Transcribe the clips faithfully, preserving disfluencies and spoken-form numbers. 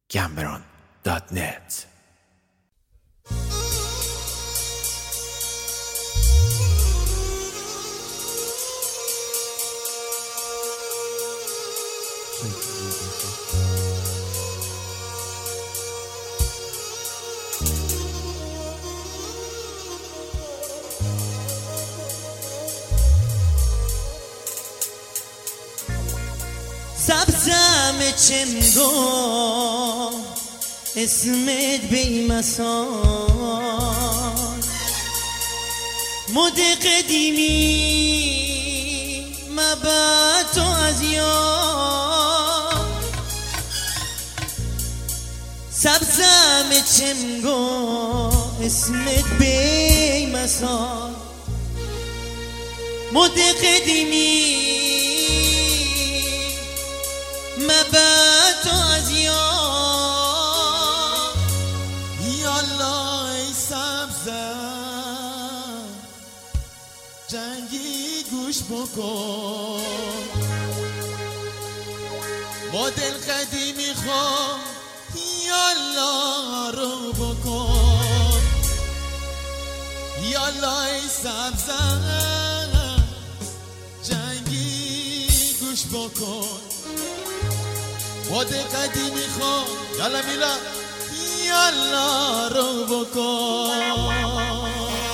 گمبران دات نت. سبزم چنگو اسمت بیمثال مد قدیمی مبعد تو از یاد سبزم چنگو اسمت بیمثال مد قدیمی مبعد تو از یاد یالا ای سبزم جنگی گوش بکن مدل قدیمی خواه یالا رو بکن یالا ای سبزم جنگی گوش بکن مد قدیمی خواه یالا میلا یالا رو بکن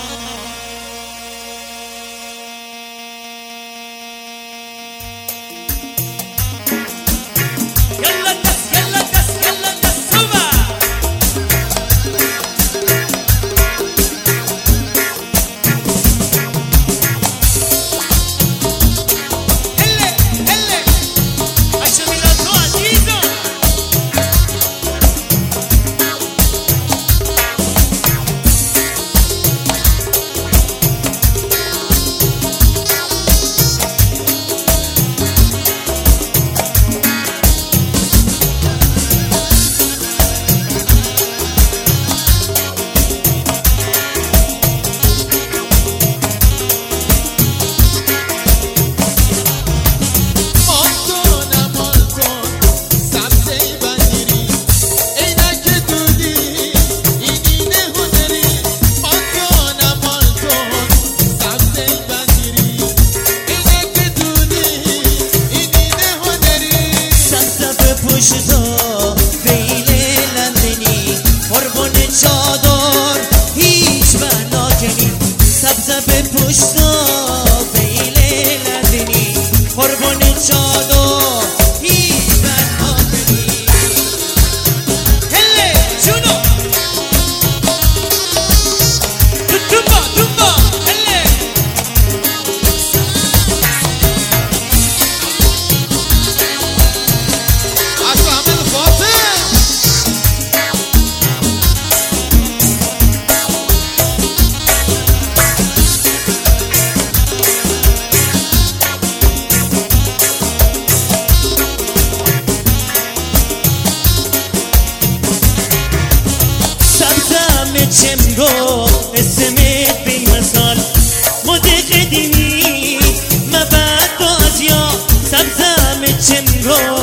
پشتا بیل لندنی قربون چادر هیچ بنا کنی سبزه به پشتا بیل لندنی قربون چادر هیچ بنا کنی هله جونو دوبا دوبا هله چمگو اسمت بیمثال مد قدیمی مبعد تو از یاد سبزم چمگو